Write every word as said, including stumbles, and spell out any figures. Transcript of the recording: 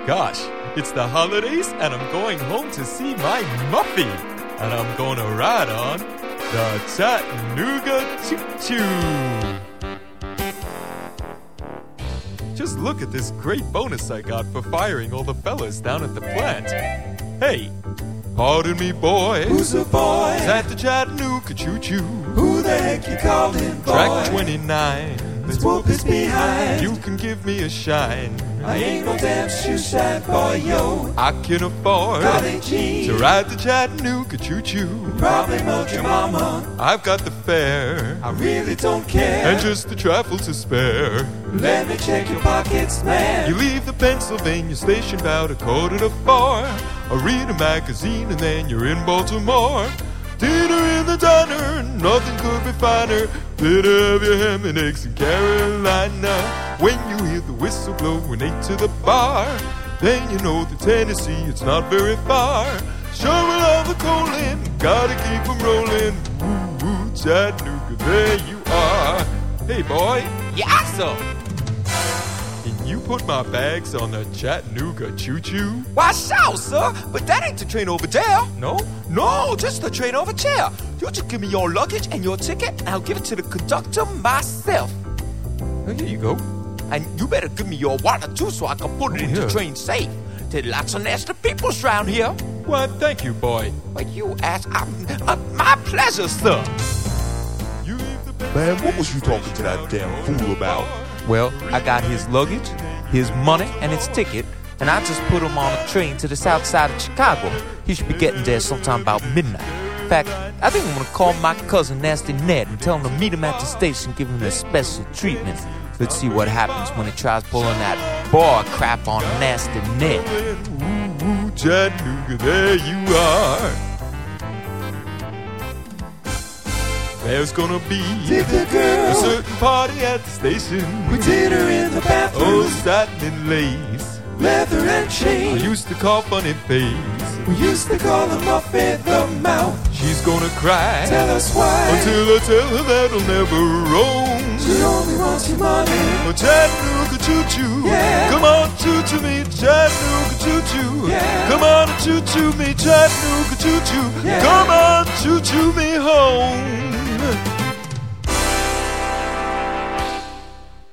gosh, it's the holidays and I'm going home to see my Muffy. And I'm gonna ride on the Chattanooga Choo-Choo. Just look at this great bonus I got for firing all the fellas down at the plant. Hey, pardon me, boy. Who's the boy? It's at the Chattanooga Choo-Choo. Who the heck you calling boy? Track twenty-nine. Let's whoop his behind. You can give me a shine. I ain't no damn shoe shine boy, yo. I can afford Golly gee. to ride the Chattanooga Choo-Choo. Probably mold your mama. I've got the fare I really don't care. and just the travel to spare. Let me check your pockets, man. You leave the Pennsylvania station about a quarter to four. I read a magazine and then you're in Baltimore. Dinner in the diner, nothing could be finer. Better have your ham and eggs in Carolina. When you hear the whistle blow and eight to the bar, then you know that Tennessee, it's not very far. Sure will have the coalin', gotta keep 'em rollin'. Woo woo, Chattanooga, there you are. Hey boy, Yeah, sir. can you put my bags on the Chattanooga Choo-Choo? Why, sure, sir. But that ain't the train over there. No? No, just the train over there. You just give me your luggage and your ticket, and I'll give it to the conductor myself. Oh, here you go. And you better give me your wallet, too, so I can put it Oh, in yeah. the train safe. There's lots of nasty people around here. Why, thank you, boy. But you ask, I'm, uh, my pleasure, sir. You leave the Man, what was you talking to that damn fool about? Well, I got his luggage, his money, and his ticket, and I just put him on a train to the south side of Chicago. He should be getting there sometime about midnight. In fact, I think I'm gonna call my cousin Nasty Ned and tell him to meet him at the station, give him a special treatment. Let's see what happens when he tries pulling that boy crap on Nasty Ned. Woo woo, Chattanooga, there you are. There's gonna be Take the a girl. certain party at the station. We did her in the Oh, bathroom. satin and lace. Leather and I chain. used to call funny face. We used to call her Muffy the Mouth. She's gonna cry Tell us why. until I tell her that'll never roam. She only wants your money. Oh, Chattanooga Choo-Choo, Yeah. come on, choo-choo me, Chattanooga Choo-Choo. Yeah. Come on, choo-choo me, Chattanooga Choo-Choo. Yeah. Come on, choo-choo me home.